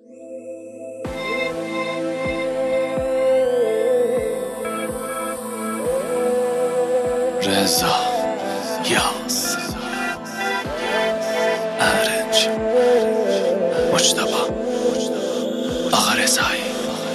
Reza Yaz Erinç Muçtaba Ağa Rezai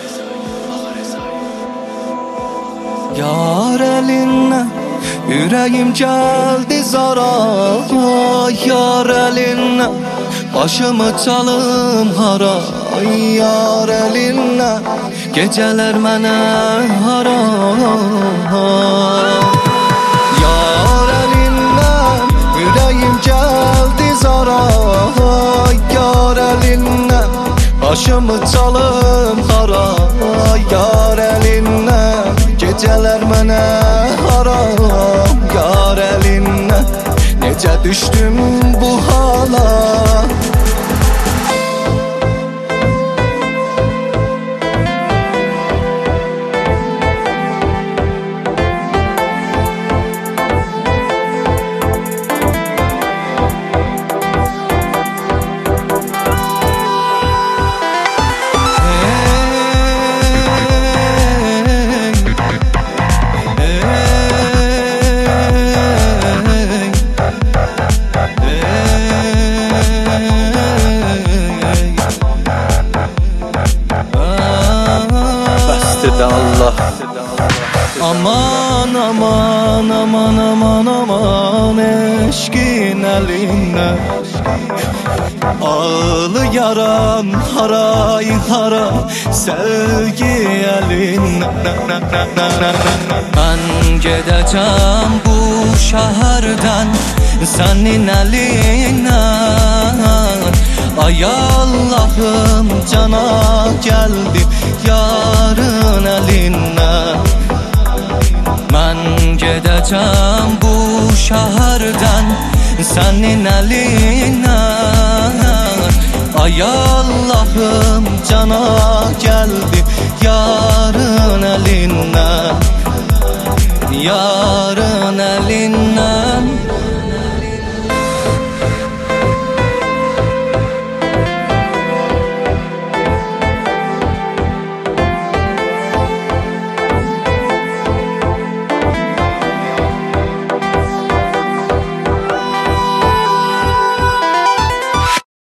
Yar elinden yüreğim geldi zara, yar elinden başımı çalım hara, yar elinden geceler mənə haram. Yar elinden yüreğim geldi zara, yar elinden başımı çalım hara, yar elinden geceler mənə haram. Yar elindən necə düşdüm bu hala. Allah. Aman aman aman aman aman eşkin eline ağlı yaram haray hara sevgi eline. Ben gedeceğim bu şehirden senin eline. Ay Allah'ım cana geldim yarın elinden. Ben gedeceğim bu şehirden senin eline. Ay Allah'ım cana geldim yarın elinden, yarın